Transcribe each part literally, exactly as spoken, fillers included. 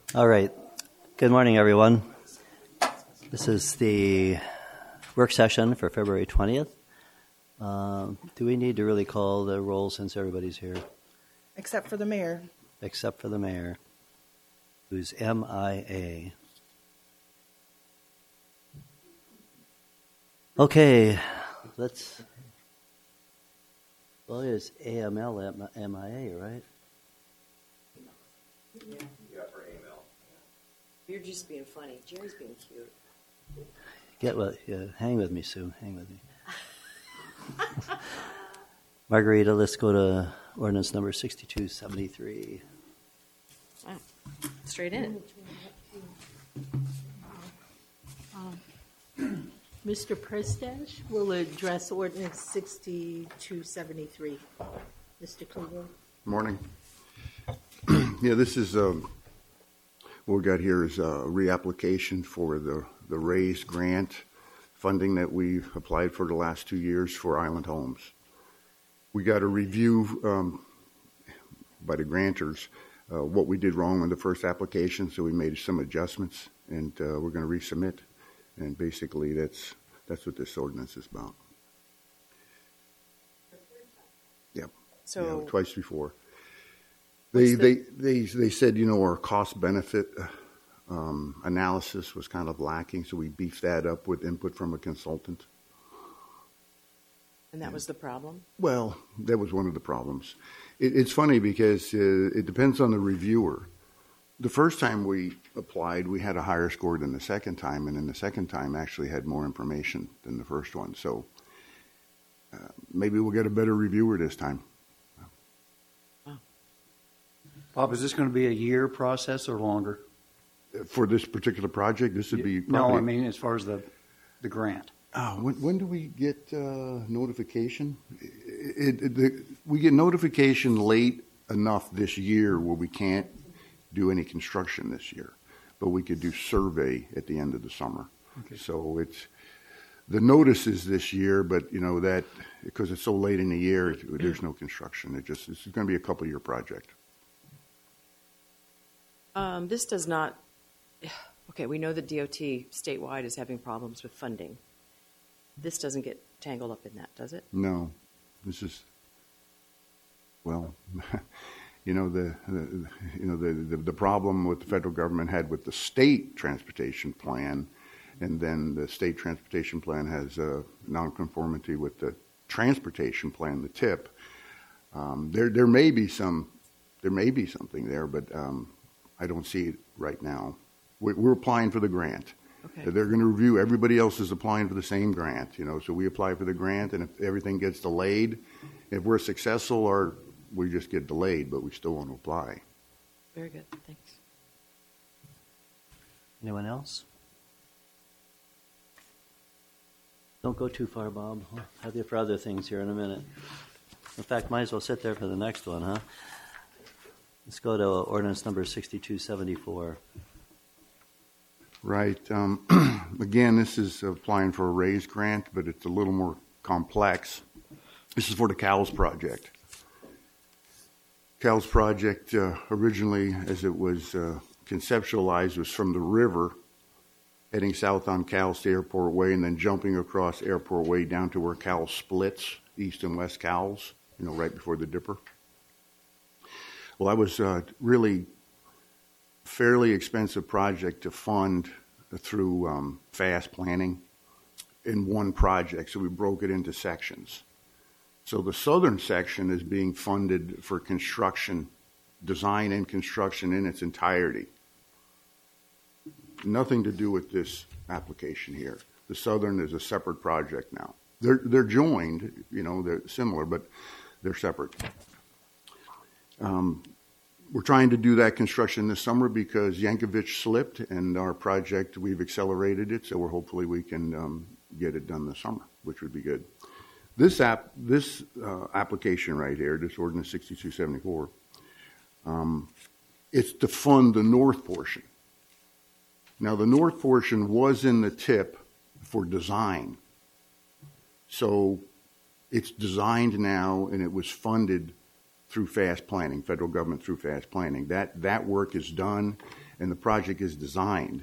All right. Good morning, everyone. This is the work session for February twentieth. Um, do we need to really call the roll since everybody's here? Except for the mayor. Except for the mayor, who's M I A. Okay, let's... Well, it's A M L M I A, right? Yeah. Yeah, for A M L. You're just being funny. Jerry's being cute. Get what? Yeah, hang with me, Sue. Hang with me. Margarita, let's go to ordinance number sixty-two seventy-three. Wow. Straight in. Um, Mister Prestash will address ordinance sixty-two seventy-three. Mister Kluger. Morning. Yeah, this is um, what we got here is a reapplication for the the RAISE grant funding that we've applied for the last two years for Island Homes. We got a review um, by the grantors uh, what we did wrong on the first application, so we made some adjustments, and uh, we're going to resubmit. And basically, that's that's what this ordinance is about. Yep. So yeah, twice before. They, the, they they they said, you know, our cost benefit um, analysis was kind of lacking, so we beefed that up with input from a consultant. And that was the problem? Well, that was one of the problems. It, it's funny because uh, it depends on the reviewer. The first time we applied, we had a higher score than the second time, and then the second time actually had more information than the first one. So uh, maybe we'll get a better reviewer this time. Bob, is this going to be a year process or longer? For this particular project, this would be No, probably... I mean as far as the the grant. Oh, when, when do we get uh, notification? It, it, the, we get notification late enough this year where we can't do any construction this year, but we could do survey at the end of the summer. Okay. So it's the notice is this year, but you know that because it's so late in the year, it, there's no construction. It just it's going to be a couple year project. Um, this does not, okay, we know that D O T statewide is having problems with funding. This doesn't get tangled up in that, does it? No, this is, well, you know, the, the you know the, the the problem with the federal government had with the state transportation plan, and then the state transportation plan has a nonconformity with the transportation plan, the T I P. Um, there there may be some, there may be something there, but um, I don't see it right now. We're applying for the grant. Okay. They're going to review. Everybody else is applying for the same grant, you know. So we apply for the grant, and if everything gets delayed, if we're successful, or we just get delayed, but we still want to apply. Very good. Thanks. Anyone else? Don't go too far, Bob. I'll have you for other things here in a minute. In fact, might as well sit there for the next one, huh? Let's go to ordinance number sixty-two seventy-four. Right. Um, again, this is applying for a RAISE grant, but it's a little more complex. This is for the CALS project. CALS project uh, originally, as it was uh, conceptualized, was from the river, heading south on CALS to Airport Way, and then jumping across Airport Way down to where CALS splits, east and west CALS, you know, right before the Dipper. Well, that was uh, really fairly expensive project to fund through um, fast planning in one project, so we broke it into sections. So the southern section is being funded for construction, design and construction in its entirety. Nothing to do with this application here. The southern is a separate project now. They're they're joined, you know, they're similar, but they're separate. Um, we're trying to do that construction this summer because Yankovich slipped, and our project, we've accelerated it, so we're hopefully we can um, get it done this summer, which would be good. This app, this uh, application right here, this ordinance sixty-two seventy-four, um, it's to fund the north portion. Now, the north portion was in the T I P for design. So it's designed now, and it was funded through fast planning, federal government through fast planning. That that work is done, and the project is designed,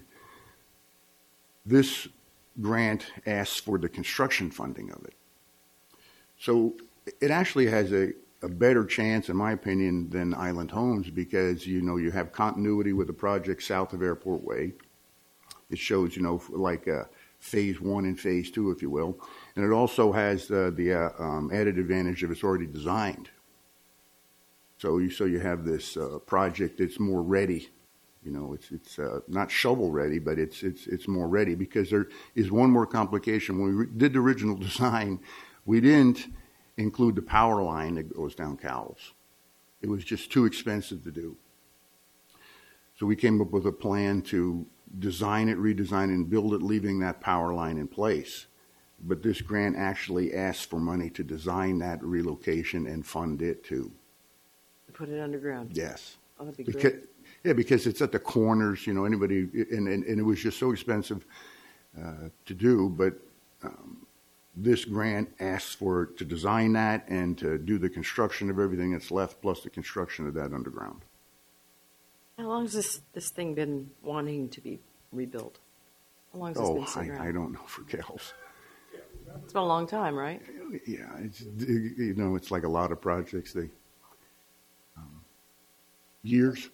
this grant asks for the construction funding of it. So it actually has a, a better chance, in my opinion, than Island Homes because, you know, you have continuity with the project south of Airport Way. It shows, you know, like uh, phase one and phase two, if you will. And it also has uh, the uh, um, added advantage of it's already designed. So you, so you have this uh, project that's more ready. You know, it's it's uh, not shovel ready, but it's it's it's more ready because there is one more complication. When we did the original design, we didn't include the power line that goes down Cowles. It was just too expensive to do. So we came up with a plan to design it, redesign it, and build it, leaving that power line in place. But this grant actually asks for money to design that relocation and fund it too. Put it underground. Yes. Oh, that'd be Because, great. yeah, because it's at the corners, you know, anybody, and, and, and it was just so expensive uh, to do, but um, this grant asks for, to design that and to do the construction of everything that's left, plus the construction of that underground. How long has this, this thing been wanting to be rebuilt? How long has this Oh, been sitting I, around? I don't know for Gals. It's been a long time, right? Yeah, it's, you know, it's like a lot of projects, they, um, years,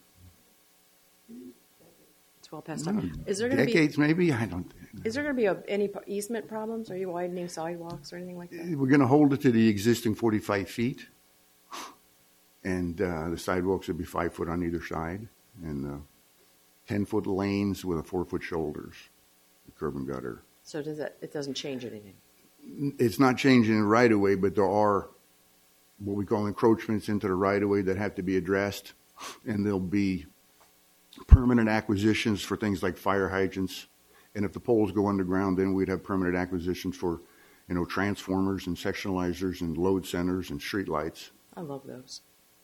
It's well past time. Is there going to be decades maybe, I don't. is there going to be a, any p- easement problems? Are you widening sidewalks or anything like that? We're going to hold it to the existing forty-five feet, and uh, the sidewalks will be five foot on either side, and uh, ten-foot lanes with a four-foot shoulders, the curb and gutter. So does that? It doesn't change anything. It's not changing the right-of-way, but there are what we call encroachments into the right-of-way that have to be addressed, and there'll be permanent acquisitions for things like fire hydrants. And if the poles go underground, then we'd have permanent acquisitions for, you know, transformers and sectionalizers and load centers and street lights. I love those.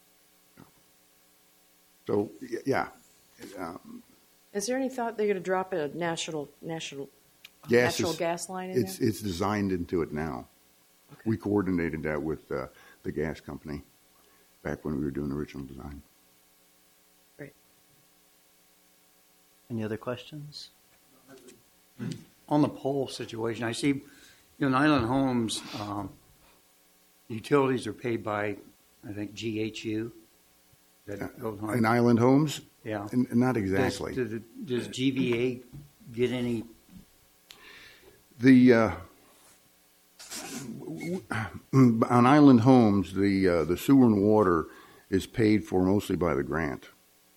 So, y- yeah. Um, Is there any thought they're going to drop a national national gas natural is, gas line in it's, there? it's designed into it now. Okay. We coordinated that with uh, the gas company back when we were doing the original design. Great. Any other questions? On the pole situation, I see, you know, in Island Homes, um, utilities are paid by, I think, G H U. Is that goes on? In Island Homes? Yeah. N- Not Does, exactly. does, does G V A get any? The uh, w- w- on Island Homes, the uh, the sewer and water is paid for mostly by the grant.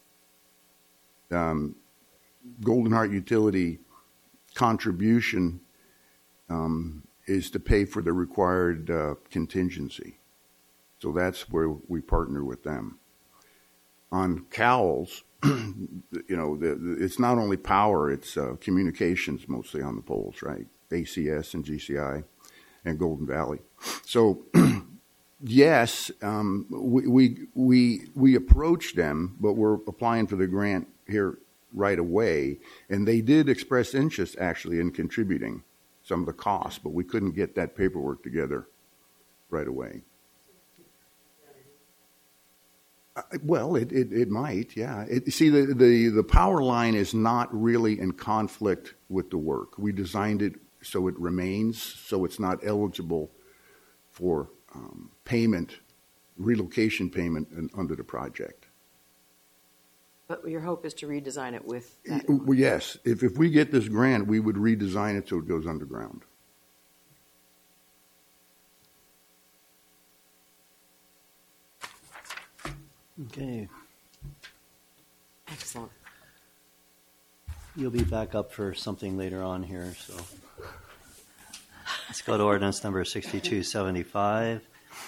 Um, Golden Heart Utility contribution um, is to pay for the required uh, contingency, so that's where we partner with them. On Cowles, you know, the, the, it's not only power; it's uh, communications mostly on the poles, right? A C S and G C I and Golden Valley. So, yes, um, we, we we we approached them, but we're applying for the grant here right away, and they did express interest actually in contributing some of the costs, but we couldn't get that paperwork together right away. Uh, well, it, it, it might, yeah. It, see, the, the, the power line is not really in conflict with the work. We designed it so it remains, so it's not eligible for um, payment, relocation payment in, under the project. But your hope is to redesign it with that. in Well, mind. yes, if, if we get this grant, we would redesign it so it goes underground. Okay. Excellent. You'll be back up for something later on here, so let's go to ordinance number sixty-two seventy-five.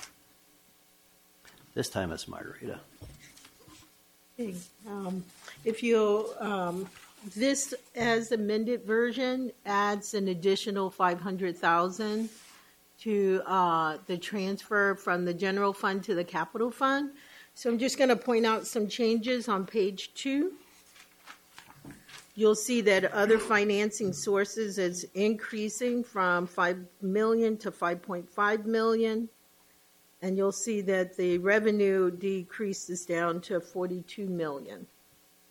This time it's Margarita. Okay, um, If you, um, this as amended version adds an additional five hundred thousand to uh, the transfer from the general fund to the capital fund. So I'm just going to point out some changes on page two. You'll see that other financing sources is increasing from five million to five point five million. And you'll see that the revenue decreases down to forty-two million.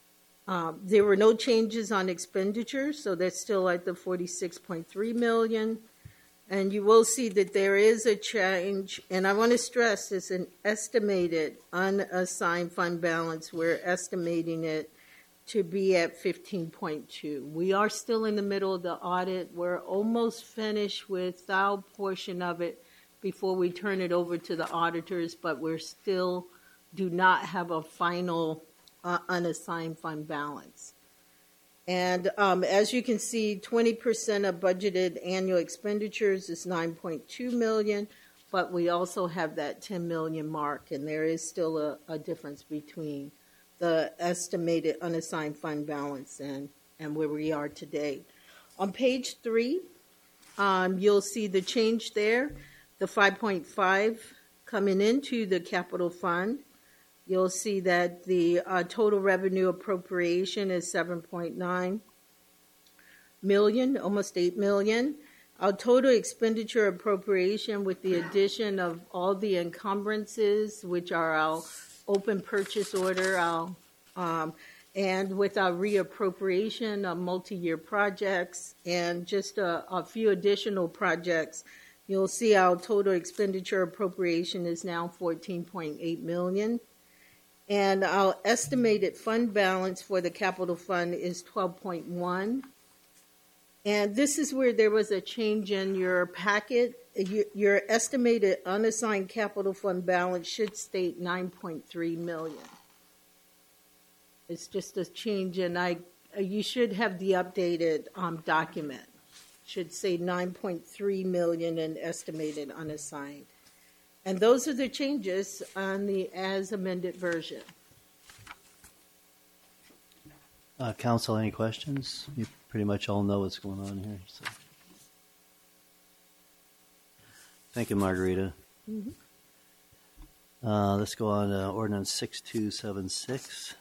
Um, there were no changes on expenditures, so that's still at the forty-six point three million. And you will see that there is a change, and I want to stress it's an estimated unassigned fund balance. We're estimating it to be at fifteen point two. We are still in the middle of the audit. We're almost finished with our portion of it before we turn it over to the auditors, but we're still do not have a final uh, unassigned fund balance. And um, as you can see, twenty percent of budgeted annual expenditures is nine point two million dollars, but we also have that ten million dollars mark, and there is still a, a difference between the estimated unassigned fund balance and, and where we are today. On page three, um, you'll see the change there, the five point five coming into the capital fund. You'll see that the uh, total revenue appropriation is seven point nine million, almost eight million. Our total expenditure appropriation with the addition of all the encumbrances, which are our open purchase order, our, um, and with our reappropriation of multi-year projects and just a, a few additional projects, you'll see our total expenditure appropriation is now fourteen point eight million dollars. And our estimated fund balance for the capital fund is twelve point one. And this is where there was a change in your packet. Your, your estimated unassigned capital fund balance should state nine point three million. It's just a change, and I you should have the updated um, document. Should say nine point three million in estimated unassigned. And those are the changes on the as amended version. Uh, Council, any questions? You pretty much all know what's going on here. So. Thank you, Margarita. Mm-hmm. Uh, let's go on to ordinance six two seven six.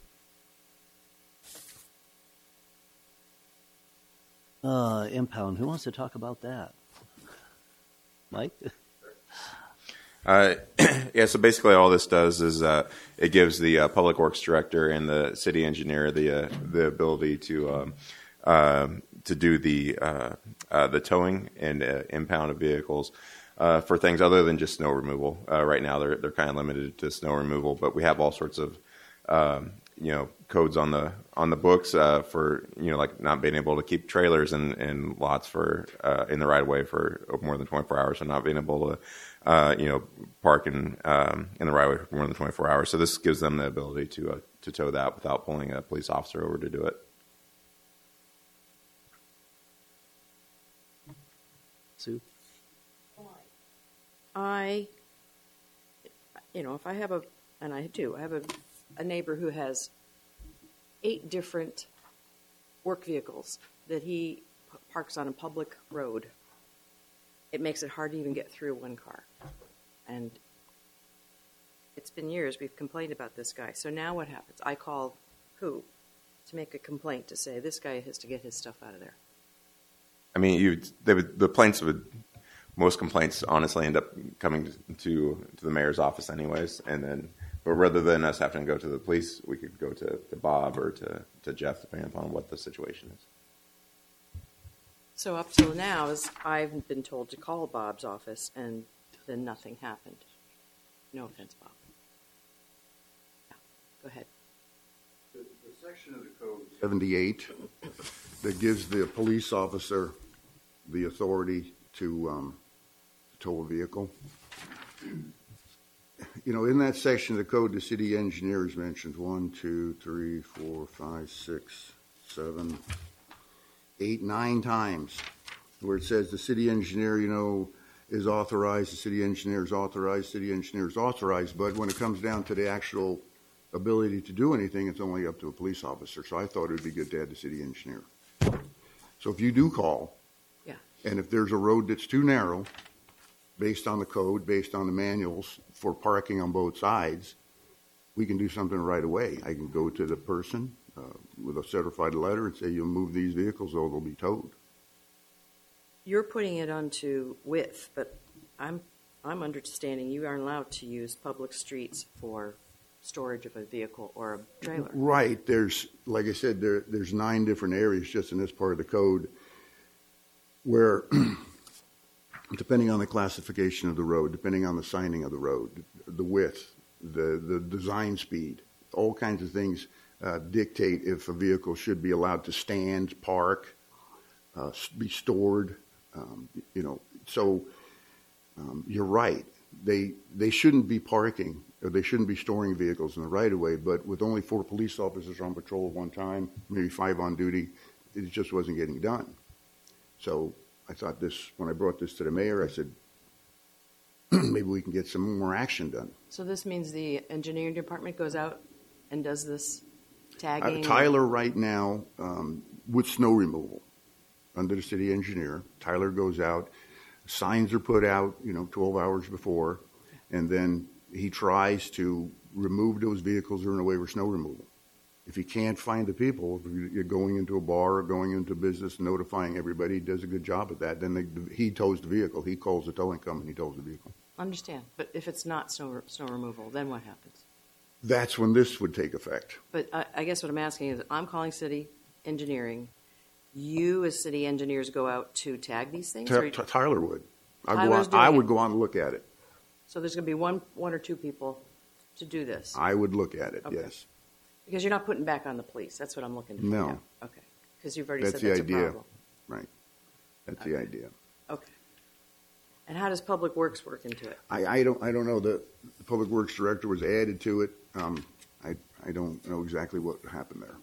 Uh, impound. Who wants to talk about that? Mike? Uh, yeah, so basically all this does is uh, it gives the uh, public works director and the city engineer the uh, the ability to um, uh, to do the uh, uh, the towing and uh, impound of vehicles uh, for things other than just snow removal. Uh, right now they're they're kind of limited to snow removal, but we have all sorts of um, you know codes on the on the books uh, for you know like not being able to keep trailers in, in lots for uh, in the right of way for more than twenty-four hours, or not being able to. Uh, you know, park in um, in the right way for more than twenty-four hours. So this gives them the ability to uh, to tow that without pulling a police officer over to do it. Sue? I, you know, if I have a, and I do, I have a, a neighbor who has eight different work vehicles that he p- parks on a public road. It makes it hard to even get through one car. And it's been years we've complained about this guy. So now what happens? I call who to make a complaint to say this guy has to get his stuff out of there. I mean, you they would, the complaints would most complaints honestly end up coming to to the mayor's office anyways, and then but rather than us having to go to the police, we could go to, to Bob or to, to Jeff, depending upon what the situation is. So up till now, is I've been told to call Bob's office, and then nothing happened. No offense, Bob. Yeah, go ahead. The, the section of the code seventy-eight that gives the police officer the authority to um, tow a vehicle. You know, in that section of the code, the city engineer is mentioned one, two, three, four, five, six, seven. eight, nine times, where it says the city engineer, you know, is authorized, the city engineer is authorized, city engineer is authorized, but when it comes down to the actual ability to do anything, it's only up to a police officer. So I thought it would be good to add the city engineer. So if you do call, Yeah. and if there's a road that's too narrow, based on the code, based on the manuals for parking on both sides, we can do something right away. I can go to the person uh, with a certified letter and say, you'll move these vehicles or they'll be towed. You're putting it onto width, but I'm I'm understanding you aren't allowed to use public streets for storage of a vehicle or a trailer. Right. There's, like I said, there, there's nine different areas just in this part of the code where, depending on the classification of the road, depending on the signing of the road, the width, the, the design speed, all kinds of things uh, dictate if a vehicle should be allowed to stand, park, uh, be stored. Um, you know, so um, you're right. They they shouldn't be parking or they shouldn't be storing vehicles in the right of way. But with only four police officers on patrol at one time, maybe five on duty, it just wasn't getting done. So I thought this when I brought this to the mayor, I said maybe we can get some more action done. So this means the engineering department goes out and does this tagging? Uh, Tyler right now, um, with snow removal, under the city engineer, Tyler goes out, signs are put out, you know, twelve hours before, and then he tries to remove those vehicles that are in the way for snow removal. If he can't find the people, if you're going into a bar or going into business, notifying everybody, he does a good job at that. Then they, he tows the vehicle. He calls the towing company, he tows the vehicle. Understand. But if it's not snow, snow removal, then what happens? That's when this would take effect. But I, I guess what I'm asking is, I'm calling city engineering. You, as city engineers, go out to tag these things? Ty- or you- Ty- Tyler would. I'd go Tyler's out, I doing would it. go out and look at it. So there's going to be one, one or two people to do this? I would look at it, Okay. yes. Because you're not putting back on the police. That's what I'm looking to find No. out. Okay. Because you've already That's said the that's idea. a problem. Right. That's the idea. Okay. And how does Public Works work into it? I, I don't I don't know. The, the public works director was added to it. Um, I I don't know exactly what happened there.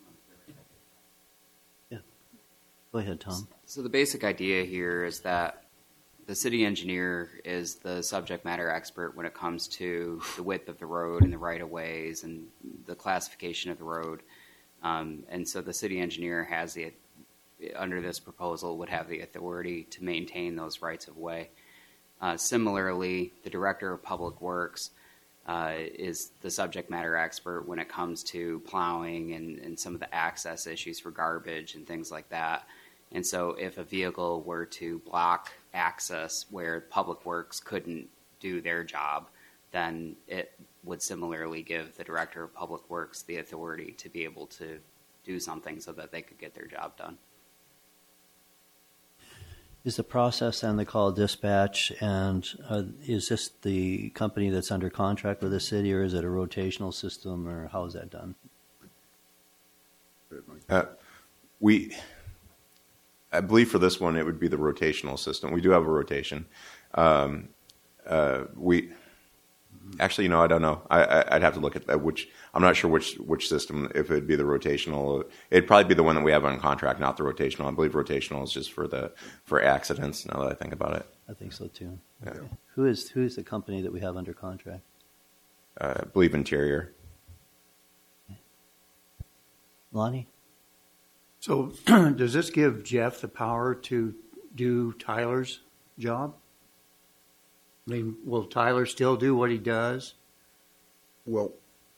Yeah. Go ahead, Tom. So the basic idea here is that the city engineer is the subject matter expert when it comes to the width of the road and the right-of-ways and the classification of the road. Um, and so the city engineer has the, under this proposal, would have the authority to maintain those rights-of-way. Uh, similarly, the director of public works uh, is the subject matter expert when it comes to plowing and, and some of the access issues for garbage and things like that. And so if a vehicle were to block access where Public Works couldn't do their job, then it would similarly give the Director of Public Works the authority to be able to do something so that they could get their job done. Is the process then they call dispatch, and uh, is this the company that's under contract with the city, or is it a rotational system, or how is that done? Uh, we, I believe for this one, it would be the rotational system. We do have a rotation. Um, uh, we actually, you know, I don't know. I, I, I'd have to look at that. Which I'm not sure which which system. If it'd be the rotational, it'd probably be the one that we have on contract, not the rotational. I believe rotational is just for the for accidents. Now that I think about it, I think so too. Yeah. Okay. Who is who is the company that we have under contract? uh, I believe Interior. Lonnie? So does this give Jeff the power to do Tyler's job? I mean, will Tyler still do what he does? Well,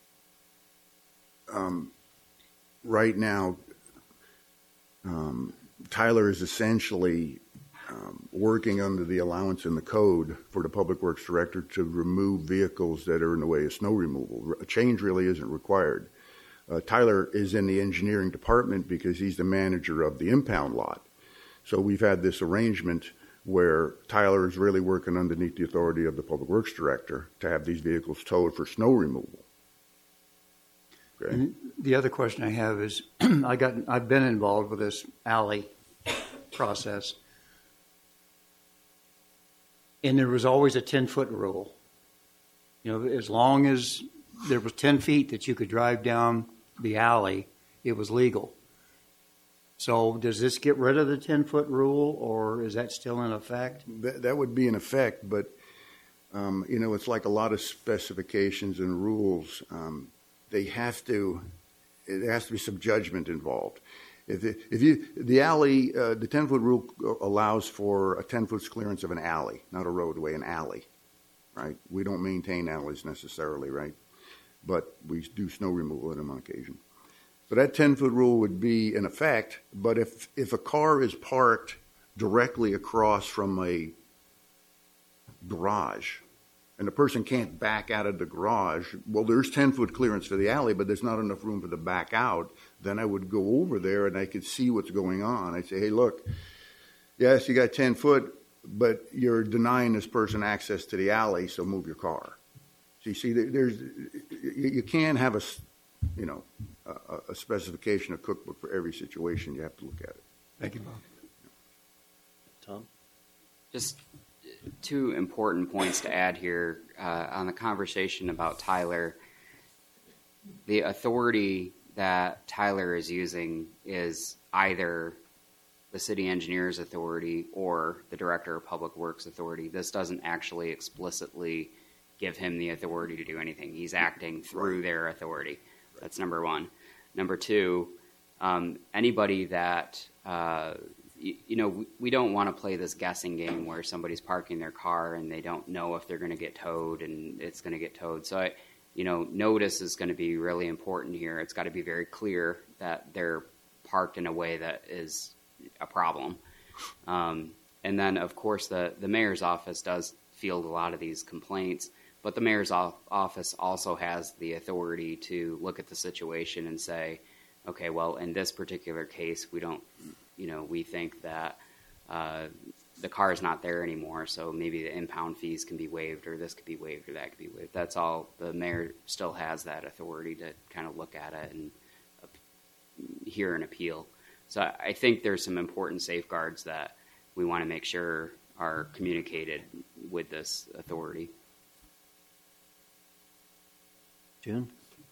um, right now, um, Tyler is essentially um, working under the allowance in the code for the Public Works Director to remove vehicles that are in the way of snow removal. A change really isn't required. Uh, Tyler is in the engineering department because he's the manager of the impound lot. So we've had this arrangement where Tyler is really working underneath the authority of the Public Works Director to have these vehicles towed for snow removal. Okay. And the other question I have is, I got I've been involved with this alley process, and there was always a ten foot rule. You know, as long as there was ten feet that you could drive down the alley, it was legal. So does this get rid of the ten foot rule, or is that still in effect? That, that would be in effect, but um, you know, it's like a lot of specifications and rules. Um, they have to, it has to be some judgment involved. If, it, if you, the alley, uh, the ten foot rule allows for a ten foot clearance of an alley, not a roadway, an alley, right? We don't maintain alleys necessarily, right? But we do snow removal in them on occasion. So that ten foot rule would be in effect, but if, if a car is parked directly across from a garage, and the person can't back out of the garage, well, there's ten-foot clearance for the alley, but there's not enough room for the back out, then I would go over there and I could see what's going on. I'd say, hey, look, yes, you got ten foot, but you're denying this person access to the alley, so move your car. So you see, there's, you can't have a, you know, a, a specification, a cookbook for every situation. You have to look at it. Thank you, Bob. Tom? Just two important points to add here uh, on the conversation about Tyler. The authority that Tyler is using is either the city engineer's authority or the director of public works authority. This doesn't actually explicitly give him the authority to do anything. He's acting through their authority. That's number one. Number two, um, anybody that, uh, you, you know, we, we don't want to play this guessing game where somebody's parking their car and they don't know if they're going to get towed and it's going to get towed. So, I, you know, notice is going to be really important here. It's got to be very clear that they're parked in a way that is a problem. Um, and then, of course, the, the mayor's office does field a lot of these complaints, but the mayor's off- office also has the authority to look at the situation and say, okay, well, in this particular case, we don't, you know, we think that uh, the car is not there anymore, so maybe the impound fees can be waived, or this could be waived, or that could be waived. That's all. The mayor still has that authority to kind of look at it and uh, hear an appeal. So I think there's some important safeguards that we want to make sure are communicated with this authority. June?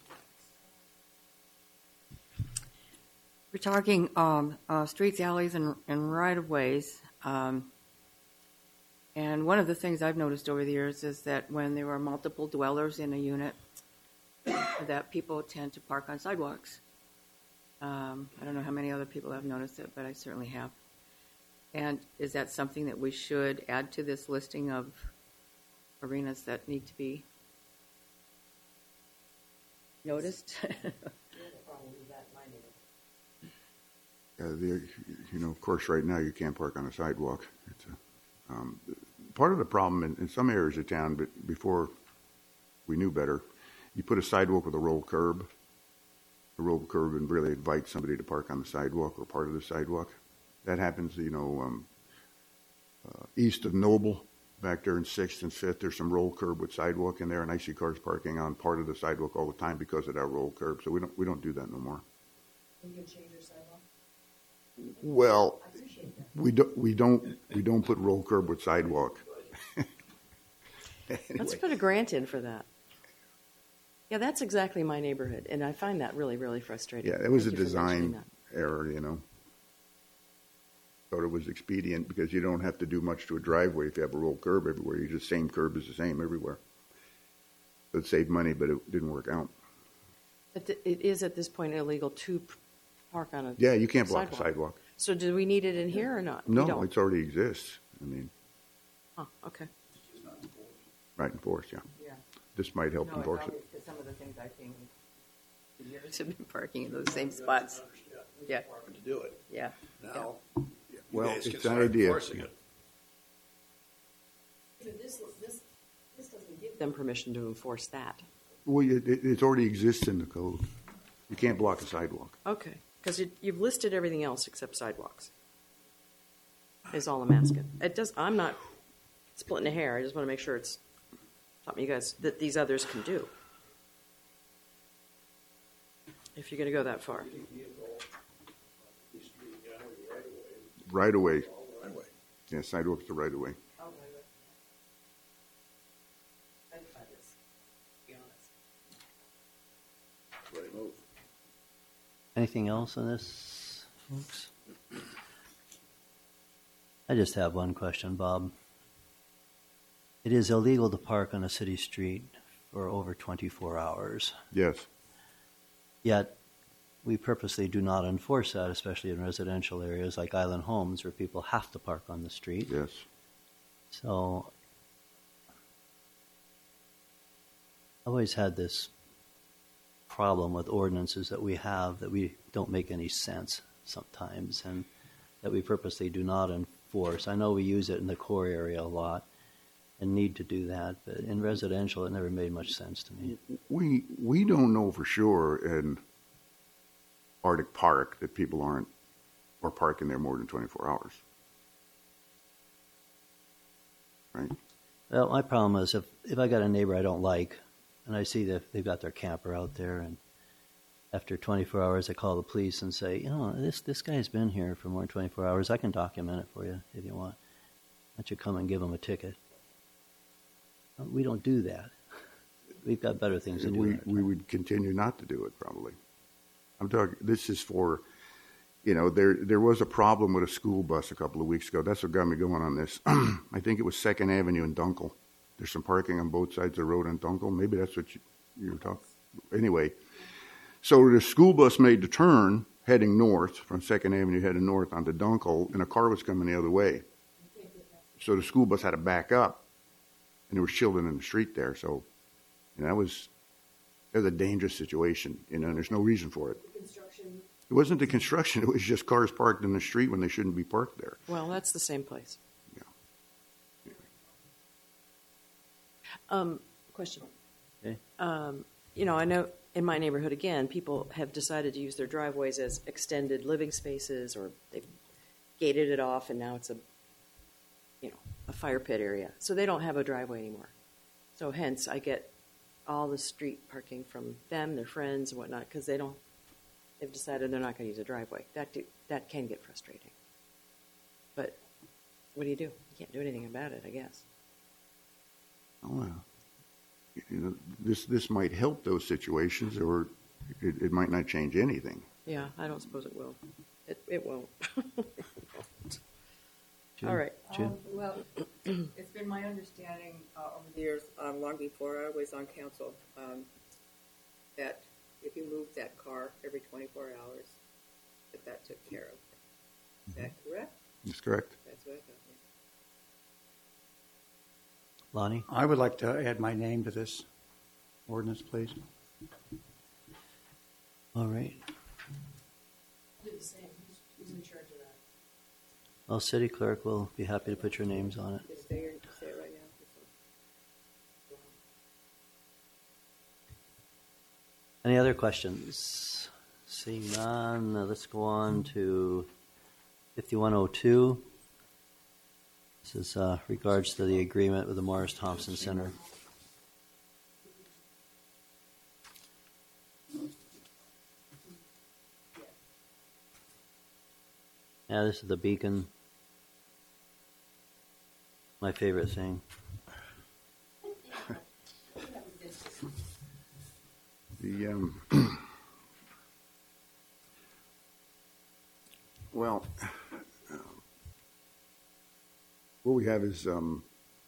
We're talking um, uh, streets, alleys, and, and right-of-ways. Um, and one of the things I've noticed over the years is that when there are multiple dwellers in a unit, that people tend to park on sidewalks. Um, I don't know how many other people have noticed it, but I certainly have. And is that something that we should add to this listing of arenas that need to be noticed? Uh, the, you know, of course, right now you can't park on a sidewalk. It's a, um, part of the problem in, in some areas of town, but before we knew better, you put a sidewalk with a roll curb. A roll curb and really invite somebody to park on the sidewalk or part of the sidewalk. That happens, you know, um, uh, east of Noble, back there in Sixth and Fifth. There's some roll curb with sidewalk in there, and I see cars parking on part of the sidewalk all the time because of that roll curb. So we don't we don't do that no more. You can change your sidewalk. Well, we don't we don't we don't put roll curb with sidewalk. Anyway. Let's put a grant in for that. Yeah, that's exactly my neighborhood, and I find that really, really frustrating. Yeah, it was Thank a you for mentioning design error, you know. Thought it was expedient because you don't have to do much to a driveway if you have a roll curb everywhere. You just same curb is the same everywhere. So it saved money, but it didn't work out. But th- it is at this point illegal to p- park on a Yeah, you can't block sidewalk. a sidewalk. So do we need it in here or not? We No, don't. it already exists. I mean, Oh, okay. right enforced, yeah. Yeah. This might help No, enforce it's it. obvious because some of the things I've seen for years have been parking in those same spots. Yeah. To do it. Yeah. Now, Well, you guys it's can an start idea. enforcing it. This, this, this doesn't give them permission to enforce that. Well, it, it it already exists in the code. You can't block a sidewalk. Okay, because you've listed everything else except sidewalks. Is all I'm asking. It does. I'm not splitting a hair. I just want to make sure it's something you guys that these others can do. If you're going to go that far. Right away. Right away. Yeah, sidewalks to right away. Ready to move. Anything else on this, folks? I just have one question, Bob. It is illegal to park on a city street for over twenty-four hours. Yes. Yet, we purposely do not enforce that, especially in residential areas like Island Homes, where people have to park on the street. Yes. So, I've always had this problem with ordinances that we have that we don't make any sense sometimes, and that we purposely do not enforce. I know we use it in the core area a lot, and need to do that. But in residential, it never made much sense to me. We we don't know for sure in Arctic Park that people aren't or parking there more than twenty-four hours. Right? Well, my problem is if, if I got a neighbor I don't like, and I see that they've got their camper out there, and after twenty-four hours I call the police and say, you know, this this guy's been here for more than twenty-four hours. I can document it for you if you want. Why don't you come and give him a ticket? Well, we don't do that. We've got better things to do. We we would continue not to do it probably. I'm talking. This is for, you know, there there was a problem with a school bus a couple of weeks ago. That's what got me going on this. I think it was Second Avenue in Dunkel. There's some parking on both sides of the road in Dunkel. Maybe that's what you, you were talking. Anyway, so the school bus made the turn heading north from Second Avenue heading north onto Dunkel, and a car was coming the other way. So the school bus had to back up, and there was children in the street there. So, and that was that was a dangerous situation, you know. And there's no reason for it. Construction. It wasn't the construction; it was just cars parked in the street when they shouldn't be parked there. Well, that's the same place. Yeah. Um, question. Okay. Um, you know, I know in my neighborhood, again, people have decided to use their driveways as extended living spaces, or they've gated it off, and now it's a, you know, a fire pit area. So they don't have a driveway anymore. So hence, I get all the street parking from them, their friends, and whatnot, because they don't. They've decided they're not going to use a driveway. That do, that can get frustrating. But what do you do? You can't do anything about it, I guess. Oh, well. You know, this this might help those situations, or it, it might not change anything. Yeah, I don't suppose it will. It it won't. Jim? All right. Jim? Um, well, it's been my understanding uh, over the years, um, long before I was on council, um, that if you moved that car every twenty-four hours, that that took care of it. Is that correct? That's correct. That's what I thought. Lonnie? I would like to add my name to this ordinance, please. All right. Do the same. Who's, who's in charge of that? Well, city clerk will be happy to put your names on it. Yeah. Just say, your- say it right now. Any other questions? Seeing none, uh, let's go on to fifty-one oh two. This is uh, regards to the agreement with the Morris Thompson Center. Yeah, this is the beacon. My favorite thing. The um, well, uh, what we have is um,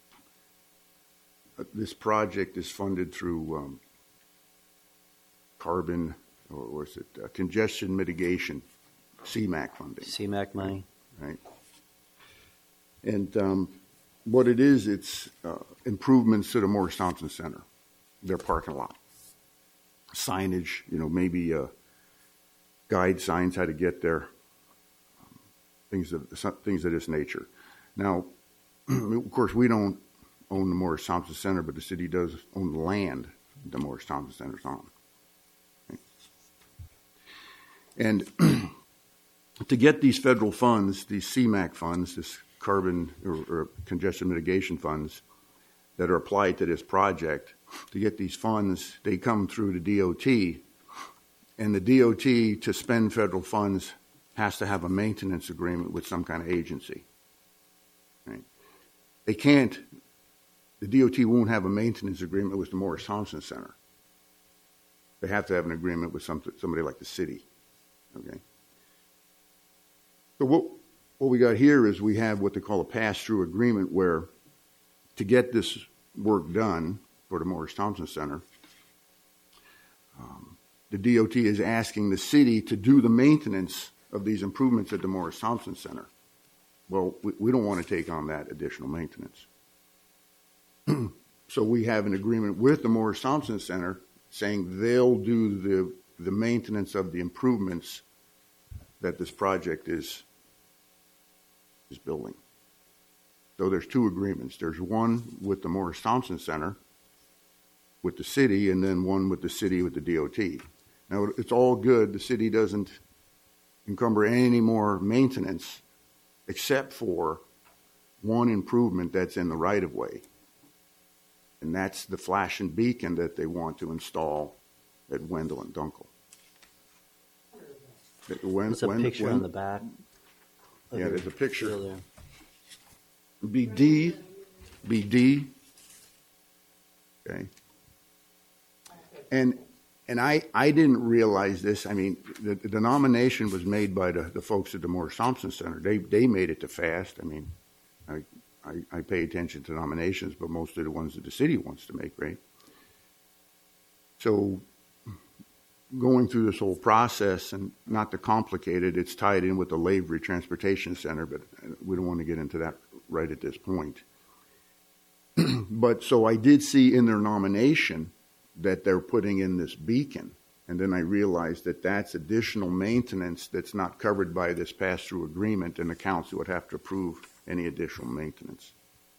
uh, this project is funded through um, carbon, or was it uh, congestion mitigation, C MAC funding. C MAC money. Right. And um, what it is, it's uh, improvements to the Morris Thompson Center, their parking lot. Signage, you know, maybe uh, guide signs how to get there, um, things of things of this nature. Now, of course, we don't own the Morris Thompson Center, but the city does own the land the Morris Thompson Center's on. Okay. And to get these federal funds, these C MAC funds, this carbon or, or congestion mitigation funds that are applied to this project, to get these funds, they come through the D O T, and the D O T, to spend federal funds, has to have a maintenance agreement with some kind of agency. Right? They can't, the D O T won't have a maintenance agreement with the Morris Thompson Center. They have to have an agreement with some, somebody like the city. Okay. So what, what we got here is we have what they call a pass-through agreement, where to get this work done for the Morris Thompson Center, um, the D O T is asking the city to do the maintenance of these improvements at the Morris Thompson Center. Well, we, we don't want to take on that additional maintenance. So we have an agreement with the Morris Thompson Center saying they'll do the, the maintenance of the improvements that this project is, is building. So there's two agreements. There's one with the Morris Thompson Center, with the city, and then one with the city with the D O T. Now, it's all good. The city doesn't encumber any more maintenance except for one improvement that's in the right-of-way. And that's the flashing beacon that they want to install at Wendell and Dunkel. When, There's a when, picture when, on the back. of Yeah, your there's a picture. deal there. B D, B D. Okay. And and I, I didn't realize this. I mean, the, the nomination was made by the, the folks at the Morris Thompson Center. They they made it to FAST. I mean, I, I I pay attention to nominations, but most of the ones that the city wants to make, right? So going through this whole process, and not to complicate it, it's tied in with the Lavery Transportation Center, but we don't want to get into that right at this point. But so I did see in their nomination that they're putting in this beacon, and then I realized that that's additional maintenance that's not covered by this pass-through agreement, and the council would have to approve any additional maintenance.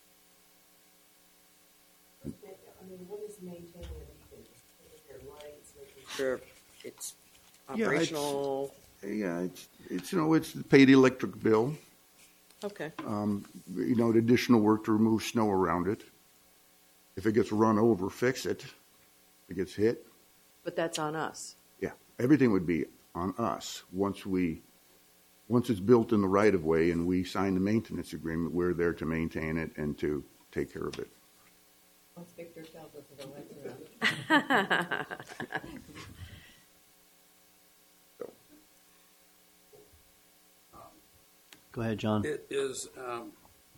I mean, what is maintaining the beacon? Is there lights, making sure it's Yeah, operational? Yeah, it's it's you know it's pay the electric bill. Okay. Um, you know, the additional work to remove snow around it. If it gets run over, fix it. If it gets hit, But that's on us. yeah, everything would be on us once we, once it's built in the right of way and we sign the maintenance agreement. We're there to maintain it and to take care of it. Once Victor tells us the lights are on. So, Go ahead, John. It is, um,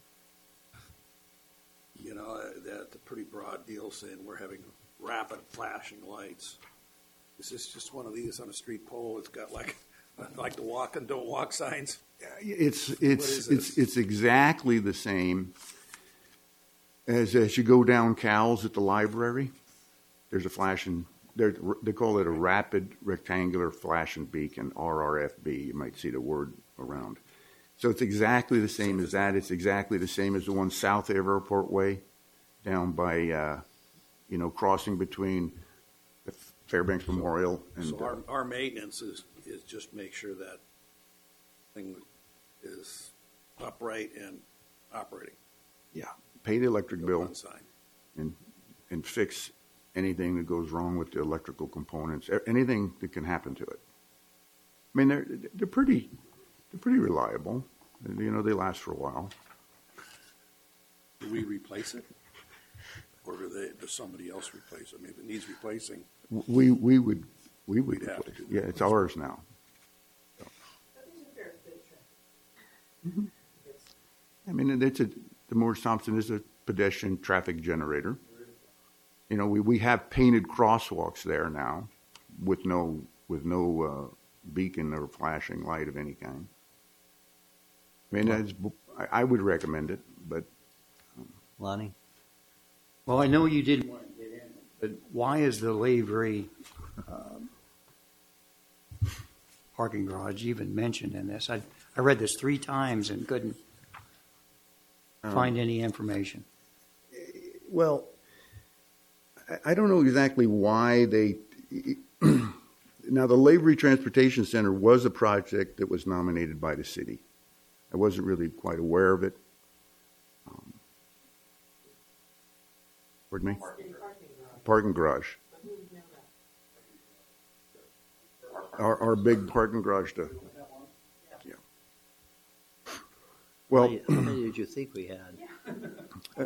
you know, uh, that's a pretty broad deal saying we're having rapid flashing lights. Is this just one of these on a street pole? It's got like, like the walk and don't walk signs. It's What it's is it's this? it's exactly the same as as you go down Cal's at the library. There's a flashing. There they call it a rapid rectangular flashing beacon, R R F B. You might see the word around. So it's exactly the same as that. It's exactly the same as the one south of Airport Way, down by uh, you know crossing between the Fairbanks Memorial and. So our, uh, our maintenance is, is just make sure that thing is upright and operating. yeah, pay the electric Go bill. on sign. and and fix anything that goes wrong with the electrical components, a- anything that can happen to it. I mean, they're they're pretty they're pretty reliable. You know, they last for a while. Do we replace it? Or do they, does somebody else replace it? I mean, if it needs replacing, We we would we would We'd have to replace- do yeah, that. it's ours now. But these are fair bit of traffic. I mean, it's a the Morris Thompson is a pedestrian traffic generator. You know, we, we have painted crosswalks there now, with no with no uh, beacon or flashing light of any kind. I mean, that's, I, I would recommend it, but Lonnie? Well, I know you didn't want to get in, but why is the Lavery um, parking garage even mentioned in this? I, I read this three times and couldn't find any information. well, I, I don't know exactly why they. Now, the Lavery Transportation Center was a project that was nominated by the city. I wasn't really quite aware of it. Um, pardon me? Parking garage. Our, our big parking garage to, yeah. Well, How many, how many did you think we had?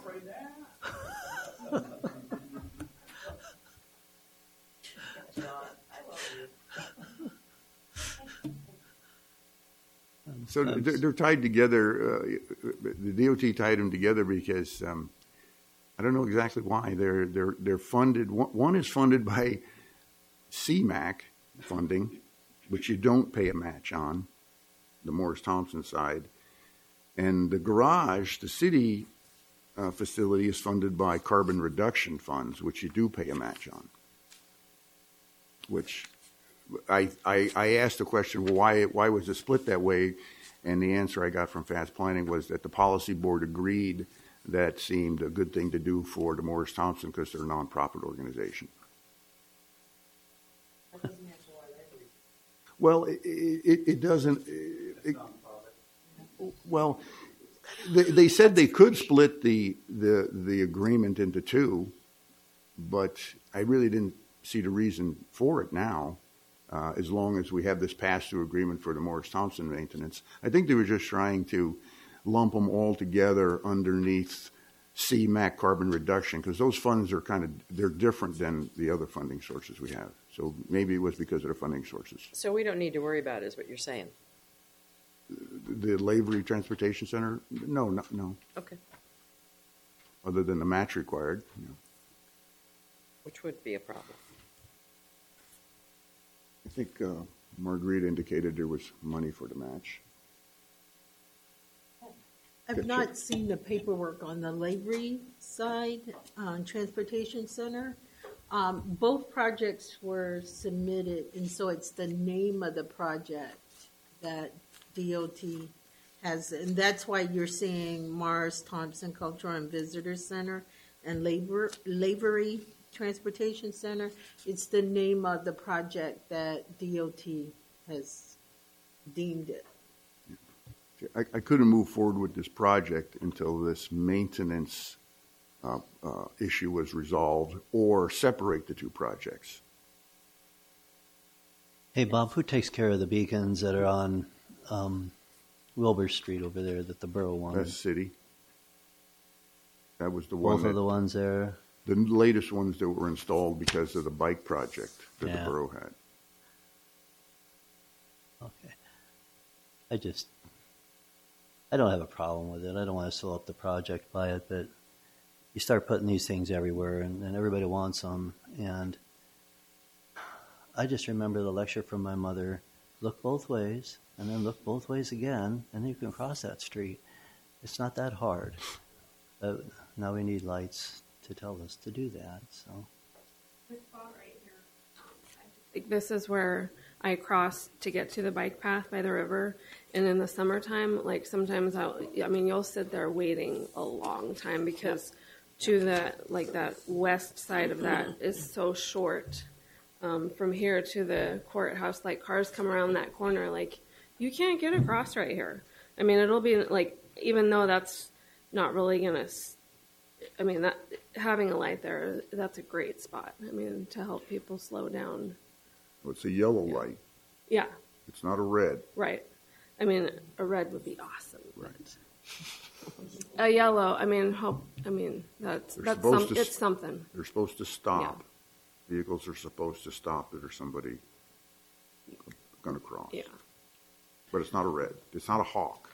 so they're, they're tied together. Uh, the D O T tied them together because um, I don't know exactly why. They're they're they're funded. One, one is funded by C MAC funding, which you don't pay a match on, the Morris Thompson side, and the garage, the city uh, facility, is funded by carbon reduction funds, which you do pay a match on. Which I I, I asked the question, well, why why was it split that way? And the answer I got from Fast Planning was that the policy board agreed that seemed a good thing to do for the Morris Thompson because they're a nonprofit organization. That doesn't answer why they agree. Well, it, it, it doesn't. It, well, they, they said they could split the, the the agreement into two, but I really didn't see the reason for it now. Uh, as long as we have this pass-through agreement for the Morris Thompson maintenance, I think they were just trying to lump them all together underneath C MAC carbon reduction because those funds are kind of they're different than the other funding sources we have. So maybe it was because of the funding sources. So we don't need to worry about it, is what you're saying. The Lavery Transportation Center? No, no, no. Okay. Other than the match required. You know. Which would be a problem. I think uh, Marguerite indicated there was money for the match. I've not seen the paperwork on the Lavery side, on Transportation Center. Um, both projects were submitted, and so it's the name of the project that D O T has, and that's why you're seeing Morris Thompson Cultural and Visitor Center and Labor, Lavery Transportation Center. It's the name of the project that D O T has deemed it. I, I couldn't move forward with this project until this maintenance uh, uh, issue was resolved or separate the two projects. Hey, Bob, who takes care of the beacons that are on um, Wilbur Street over there that the borough wanted? That's city. That was the one. Both that, of the ones there? The latest ones that were installed because of the bike project that Yeah. the borough had. Okay. I just, I don't have a problem with it. I don't want to slow up the project by it, but you start putting these things everywhere and, and everybody wants them. And I just remember the lecture from my mother, look both ways and then look both ways again and you can cross that street. It's not that hard. But now we need lights to tell us to do that. So this is where I cross to get to the bike path by the river. And in the summertime, like sometimes I'll, I mean, you'll sit there waiting a long time because to the, like that west side of that is so short. Um, from here to the courthouse, like cars come around that corner, like you can't get across right here. I mean, it'll be like, even though that's not really going to, I mean, that having a light there, that's a great spot. I mean, to help people slow down. Well, it's a yellow light. Yeah. It's not a red. Right. I mean, a red would be awesome. Right. A yellow, I mean, hope, I mean, that's, They're that's supposed some, to s- it's something. They're supposed to stop. Vehicles are supposed to stop if there's somebody going to cross. Yeah. But it's not a red. It's not a hawk.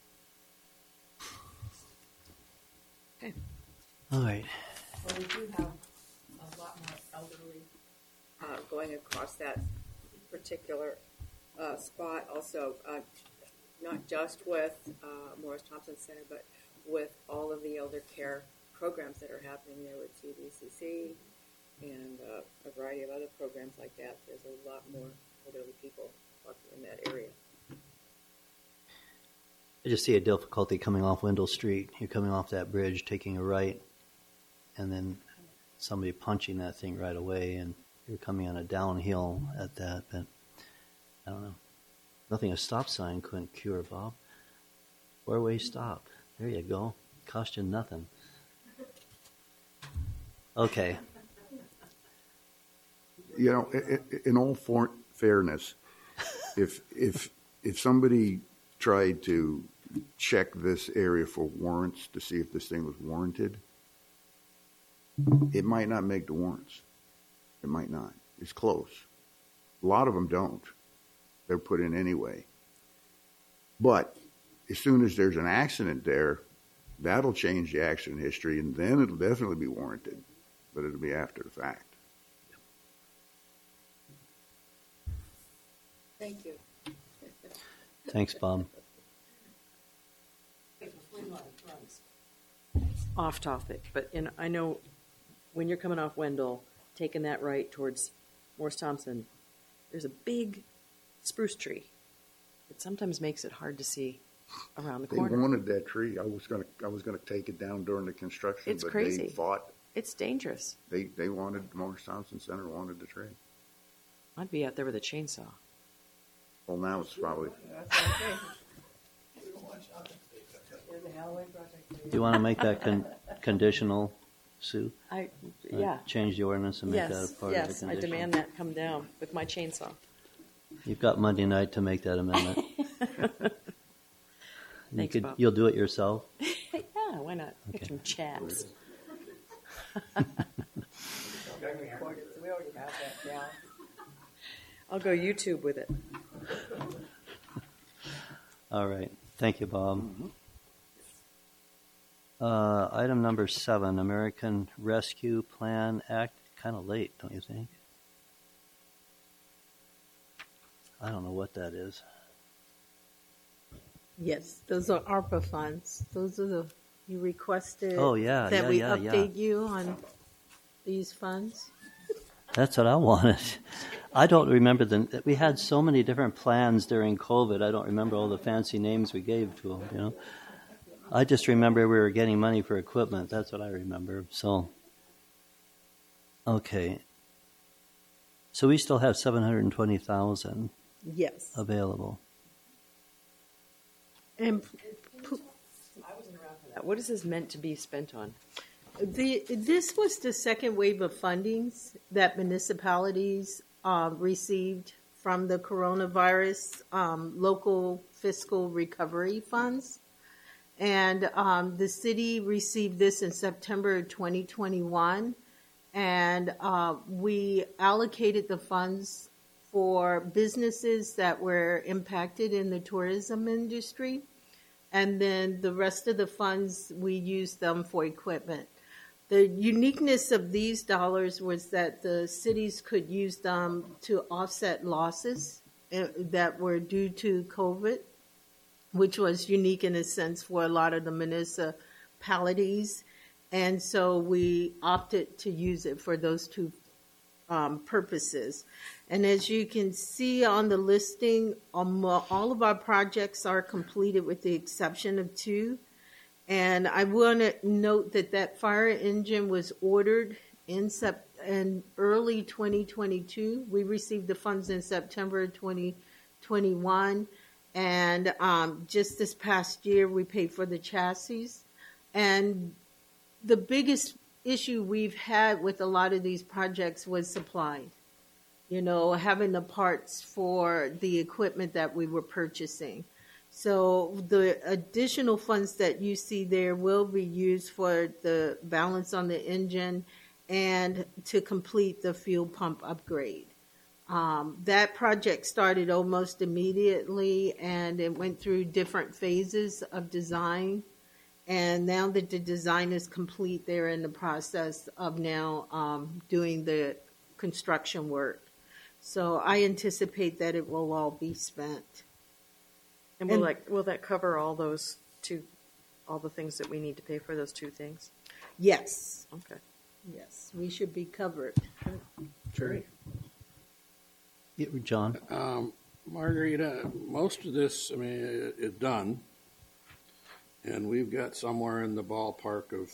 Okay. all right. Well, we do have a lot more elderly uh, going across that particular uh, spot. Also, uh, not just with uh, Morris Thompson Center, but with all of the elder care programs that are happening there with C D C C and uh, a variety of other programs like that. There's a lot more elderly people working in that area. I just see a difficulty coming off Wendell Street. You're coming off that bridge, taking a right, and then somebody punching that thing right away, and you're coming on a downhill at that. But I don't know. Nothing a stop sign couldn't cure, Bob. Four-way stop. There you go. Cost you nothing. Okay. You know, i- i- in all for- fairness, if if if somebody tried to check this area for warrants to see if this thing was warranted, it might not make the warrants. It might not. It's close. A lot of them don't. They're put in anyway. But as soon as there's an accident there, that'll change the accident history, and then it'll definitely be warranted. But it'll be after the fact. Thank you. Thanks, Bob. Off topic, but in, I know when you're coming off Wendell, taking that right towards Morris Thompson, there's a big spruce tree it sometimes makes it hard to see around the They corner. wanted that tree. I was gonna, I was gonna take it down during the construction, It's but crazy. they fought. It's dangerous. They, they wanted, Morris Thompson Center wanted the tree. I'd be out there with a chainsaw. Well, now it's probably, Do you want to make that con- conditional, Sue? I, Uh, yeah. Change the ordinance and make that Yes, a part yes, of I the condition? demand that come down with my chainsaw. You've got Monday night to make that amendment. You Thanks, could, Bob. you'll do it yourself? Yeah, why not? Get Okay. some chaps. I'll go YouTube with it. All right. Thank you, Bob. Uh, item number seven, American Rescue Plan Act. Kind of late, don't you think? I don't know what that is. Yes, those are ARPA funds. Those are the, you requested. Oh, yeah, That yeah, we yeah, yeah. update you on these funds. That's what I wanted. I don't remember the. We had so many different plans during COVID. I don't remember all the fancy names we gave to them. You know, I just remember we were getting money for equipment. That's what I remember. So, okay. So we still have seven hundred twenty thousand Yes. available. And I wasn't around for that. What is this meant to be spent on? the, this was the second wave of fundings that municipalities uh, received from the coronavirus um, local fiscal recovery funds. And um, the city received this in September twenty twenty-one. And uh, we allocated the funds for businesses that were impacted in the tourism industry. And then the rest of the funds, we used them for equipment. The uniqueness of these dollars was that the cities could use them to offset losses uh, that were due to COVID, which was unique in a sense for a lot of the municipalities. And so we opted to use it for those two um, purposes. And as you can see on the listing, um, all of our projects are completed with the exception of two. And I want to note that that fire engine was ordered in, sep- in early twenty twenty-two. We received the funds in September twenty twenty-one. And um, just this past year, we paid for the chassis. And the biggest issue we've had with a lot of these projects was supply. You know, having the parts for the equipment that we were purchasing. So the additional funds that you see there will be used for the balance on the engine and to complete the fuel pump upgrade. Um, that project started almost immediately, and it went through different phases of design. And now that the design is complete, they're in the process of now um, doing the construction work. So I anticipate that it will all be spent. And will And- that will that cover all those two, all the things that we need to pay for those two things? Yes, Okay. yes, we should be covered. Jerry? Yeah, John? Um, Margarita, most of this, I mean, it, it done, and we've got somewhere in the ballpark of,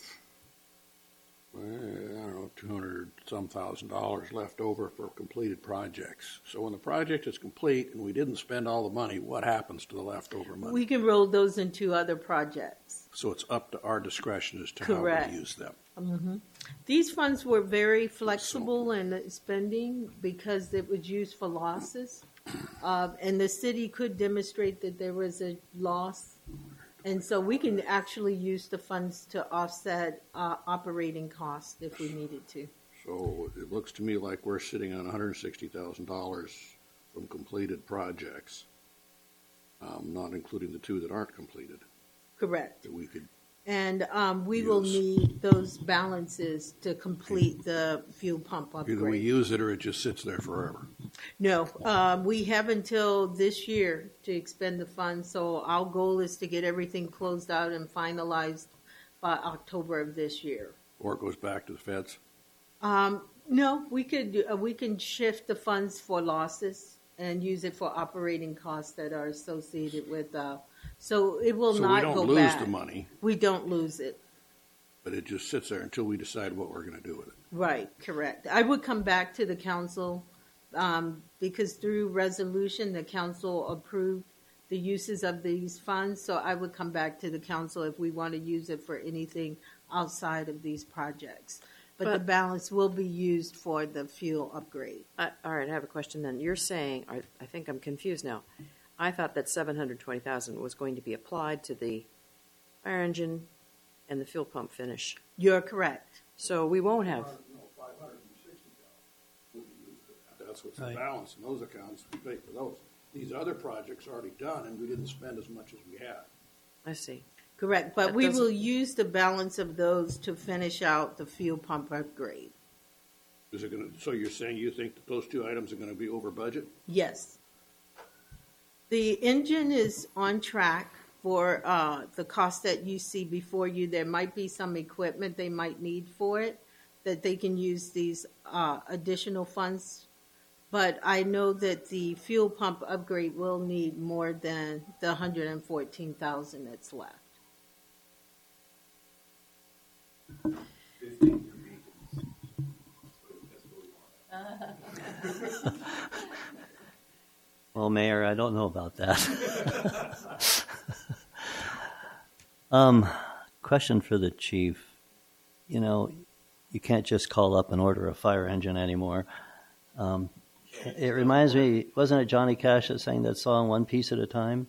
uh, I don't know, two hundred some thousand dollars left over for completed projects. So when the project is complete and we didn't spend all the money, what happens to the leftover money? We can roll those into other projects. So it's up to our discretion as to how Correct. we use them. Mm-hmm. These funds were very flexible in spending because it was used for losses. Uh, and the city could demonstrate that there was a loss. And so we can actually use the funds to offset uh, operating costs if we needed to. So it looks to me like we're sitting on one hundred sixty thousand dollars from completed projects, um, not including the two that aren't completed, Correct. that we could. And um, we will Use. need those balances to complete the fuel pump upgrade. Either we use it or it just sits there forever. No, um, we have until this year to expend the funds, so our goal is to get everything closed out and finalized by October of this year. Or it goes back to the feds. Um, no, we could, uh, we can shift the funds for losses and use it for operating costs that are associated with, uh, so it will So we not don't go lose back. the money, We don't lose it. but it just sits there until we decide what we're going to do with it. Right, correct. I would come back to the council, um, because through resolution, the council approved the uses of these funds, so I would come back to the council if we want to use it for anything outside of these projects. But the But- balance will be used for the fuel upgrade. Uh, all right, I have a question then. You're saying, I, I think I'm confused now. I thought that seven hundred twenty thousand was going to be applied to the fire engine and the fuel pump finish. You're correct. So we won't have, That's what's Right. the balance in those accounts, we pay for those. These other projects are already done, and we didn't spend as much as we had. I see. Correct, but That we doesn't- will use the balance of those to finish out the fuel pump upgrade. Is it going to, so you're saying you think that those two items are going to be over budget? Yes. The engine is on track for uh, the cost that you see before you. There might be some equipment they might need for it that they can use these uh, additional funds. But I know that the fuel pump upgrade will need more than the one hundred fourteen thousand dollars that's left. Well, Mayor, I don't know about that. um, question for the chief. You know, you can't just call up and order a fire engine anymore. Um, it reminds me, wasn't it Johnny Cash that sang that song "One Piece at a Time"?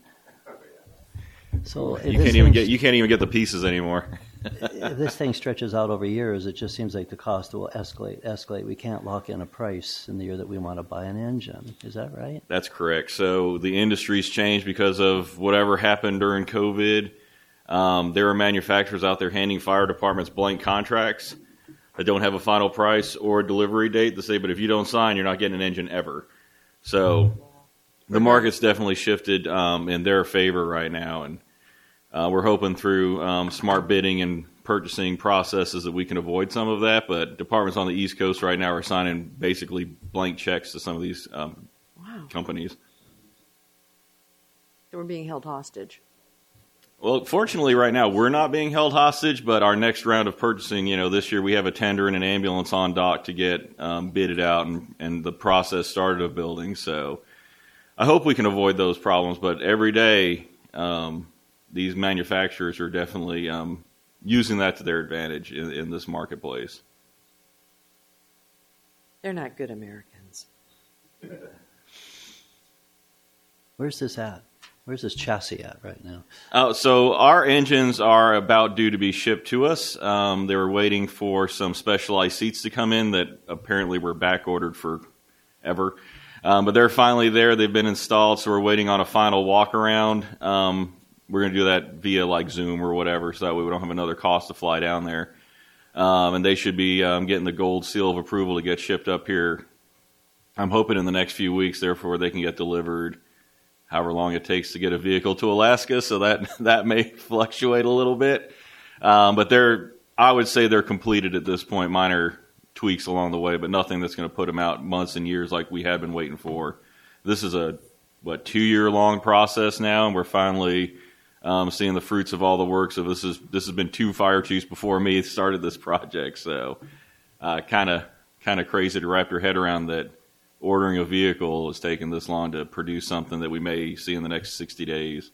So if You this can't even thing- get you can't even get the pieces anymore. if this thing stretches out over years, it just seems like the cost will escalate, escalate. We can't lock in a price in the year that we want to buy an engine. Is that right? That's correct. So the industry's changed because of whatever happened during COVID. Um, there are manufacturers out there handing fire departments blank contracts that don't have a final price or a delivery date to say, but if you don't sign, you're not getting an engine ever. So the market's definitely shifted um, in their favor right now, and uh, we're hoping through um, smart bidding and purchasing processes that we can avoid some of that. But departments on the East Coast right now are signing basically blank checks to some of these um, wow, companies. so we're being held hostage. Well, fortunately, right now we're not being held hostage, but our next round of purchasing, you know, this year we have a tender and an ambulance on dock to get um, bidded out, and, and the process started of building. So I hope we can avoid those problems. But every day, um, these manufacturers are definitely um, using that to their advantage in, in this marketplace. They're not good Americans. Where's this at? Where's this chassis at right now? Uh, so our engines are about due to be shipped to us. Um, they were waiting for some specialized seats to come in that apparently were back ordered forever. Um, but they're finally there. They've been installed, so we're waiting on a final walk around. Um, we're going to do that via like Zoom or whatever, so that way we don't have another cost to fly down there. Um, and they should be um, getting the gold seal of approval to get shipped up here. I'm hoping in the next few weeks, therefore they can get delivered. However long it takes to get a vehicle to Alaska, so that that may fluctuate a little bit. Um, but they're, I would say they're completed at this point, minor tweaks along the way, but nothing that's going to put them out months and years like we had been waiting for. This is a, what, two-year-long process now, and we're finally um, seeing the fruits of all the work. So this is this has been two fire chiefs before me started this project, so kind of kind of crazy to wrap your head around that. Ordering a vehicle is taking this long to produce something that we may see in the next sixty days.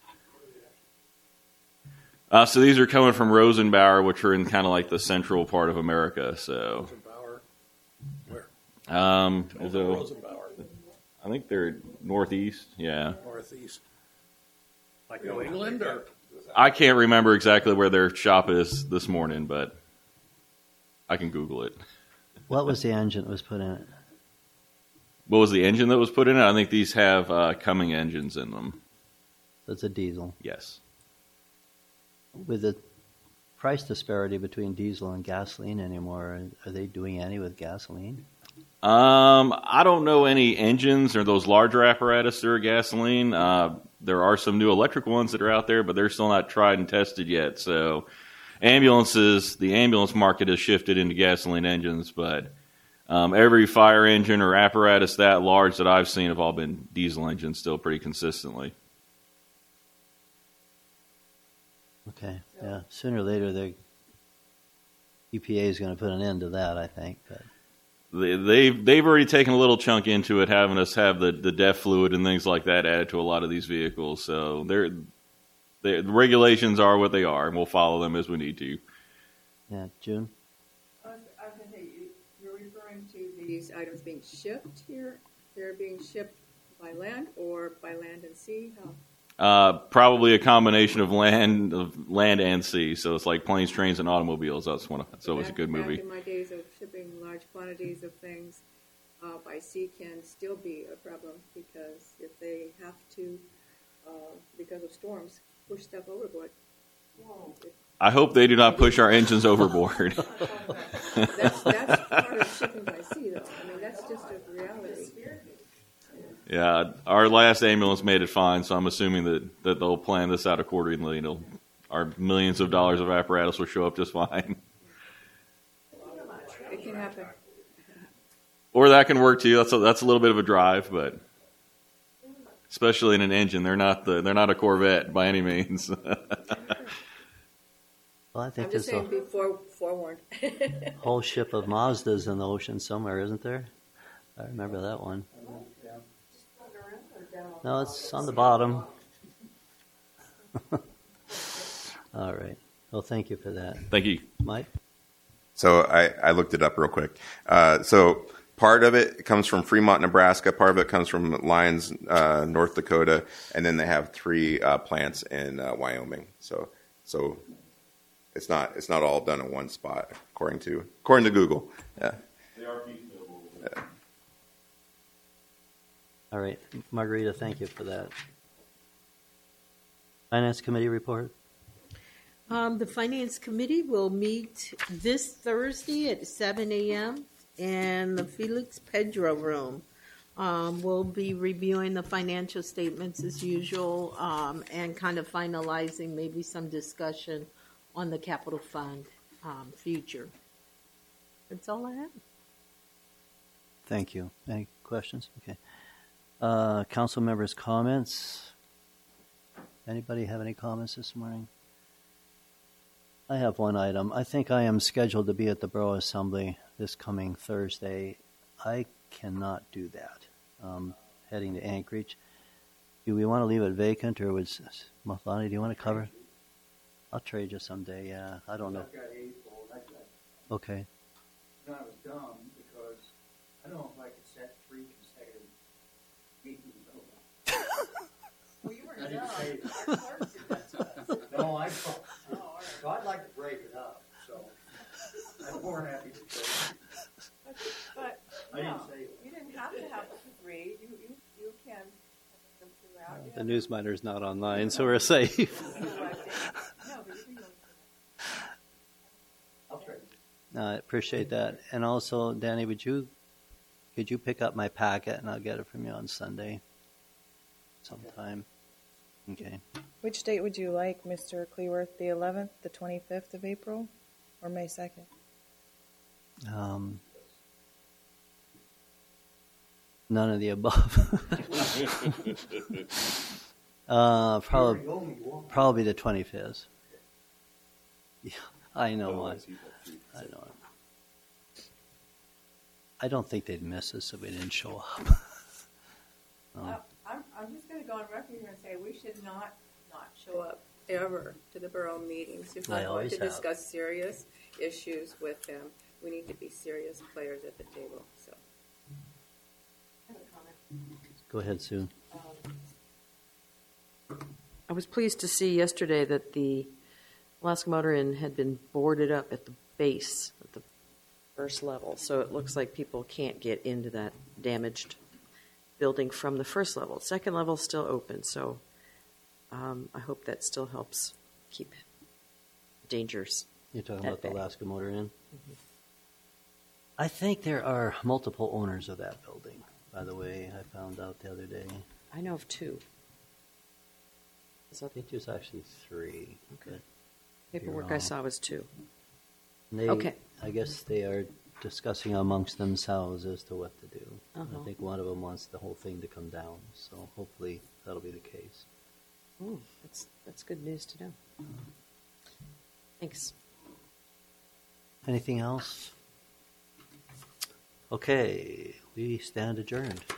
Uh, so these are coming from Rosenbauer, which are in kind of like the central part of America. So, Rosenbauer, where? um, Over so Rosenbauer, I think they're northeast. Yeah, northeast. Like New England, or? I can't remember exactly where their shop is this morning, but I can Google it. What was the engine that was put in it? What was the engine that was put in it? I think these have uh, Cumming engines in them. That's a diesel. Yes. With the price disparity between diesel and gasoline anymore, are they doing any with gasoline? Um, I don't know any engines or those larger apparatus that are gasoline. Uh, there are some new electric ones that are out there, but they're still not tried and tested yet. So ambulances, the ambulance market has shifted into gasoline engines, but Um, every fire engine or apparatus that large that I've seen have all been diesel engines still pretty consistently. Okay, yeah, sooner or later, the E P A is going to put an end to that, I think. But They, they've they've already taken a little chunk into it, having us have the, the DEF fluid and things like that added to a lot of these vehicles. So they're, they're, the regulations are what they are, and we'll follow them as we need to. yeah, June. I was going to say, you- you're referring to these items being shipped here? They're being shipped by land or by land and sea? How? Uh, probably a combination of land of land and sea. So it's like planes, trains, and automobiles. That's one. Of, so it's a good movie. Back in my days of shipping large quantities of things uh, by sea can still be a problem because if they have to, uh, because of storms, push stuff overboard. It, I hope they do not push our engines overboard. that's, that's part of shipping by sea, though. I mean, that's just a reality. Yeah, our last ambulance made it fine, so I'm assuming that, that they'll plan this out accordingly. It'll, our millions of dollars of apparatus will show up just fine. It can happen. Or that can work too. That's a, that's a little bit of a drive, but especially in an engine, they're not the they're not a Corvette by any means. Well, I think I'm just there's saying, a be fore, forewarned. whole ship of Mazdas in the ocean somewhere, isn't there? I remember that one. No, it's on the bottom. All right. Well, thank you for that. Thank you. Mike? So I, I looked it up real quick. Uh, so part of it comes from Fremont, Nebraska. Part of it comes from Lyons, uh, North Dakota, and then they have three uh, plants in uh, Wyoming. So so it's not it's not all done in one spot, according to according to Google. Yeah. They are piecemeal. Yeah. All right. Margarita, thank you for that. Finance Committee report? Um, the Finance Committee will meet this Thursday at seven a.m. in the Felix Pedro Room. Um, we'll be reviewing the financial statements as usual um, and kind of finalizing maybe some discussion on the capital fund um, future. That's all I have. Thank you. Any questions? Okay. Uh, council members' comments? Anybody have any comments this morning? I have one item. I think I am scheduled to be at the Borough Assembly this coming Thursday. I cannot do that. Um, heading to Anchorage. Do we want to leave it vacant, or was Mathlani, do you want to cover? I'll trade you someday. Yeah, I don't know. I've got eight full. That's that. Okay. No, I was dumb because I don't know if I could set three consecutive meetings over. Well, you were I didn't dumb. say it. Our clerk did that to us. No, I thought. Oh, all right. So I'd like to break it up. So I'm more happy to say. But, I didn't no, say it. you didn't have to have three. You, you, you can have them throughout. You The have- newsminer's not online, so we're safe. No, but you can go I'll trade. No, I appreciate that. And also, Danny, would you, could you pick up my packet and I'll get it from you on Sunday sometime? Okay. Which date would you like, Mister Cleworth? The eleventh, the twenty-fifth of April, or May second? Um, none of the above. uh, probably, probably the twenty-fifth. Yeah, I know one. I know. I don't think they'd miss us if we didn't show up. Oh. Uh, I'm, I'm just going to go on record here and say we should not not show up ever to the borough meetings if I we're going always to have. discuss serious issues with them. We need to be serious players at the table. So I have a comment. Go ahead, Sue. I was pleased to see yesterday that the Alaska Motor Inn had been boarded up at the base, at the first level. So it looks like people can't get into that damaged building from the first level. Second level is still open, so um, I hope that still helps keep dangers. You're talking at about the bay. Alaska Motor Inn? I think there are multiple owners of that building, by the way. I found out the other day. I know of two. I think there's actually three. Okay. but Paperwork you're I wrong. saw was two. They, Okay. I guess they are discussing amongst themselves as to what to do. Uh-huh. I think one of them wants the whole thing to come down, so hopefully that'll be the case. Ooh, that's that's good news to know. Thanks. Anything else? Okay, we stand adjourned.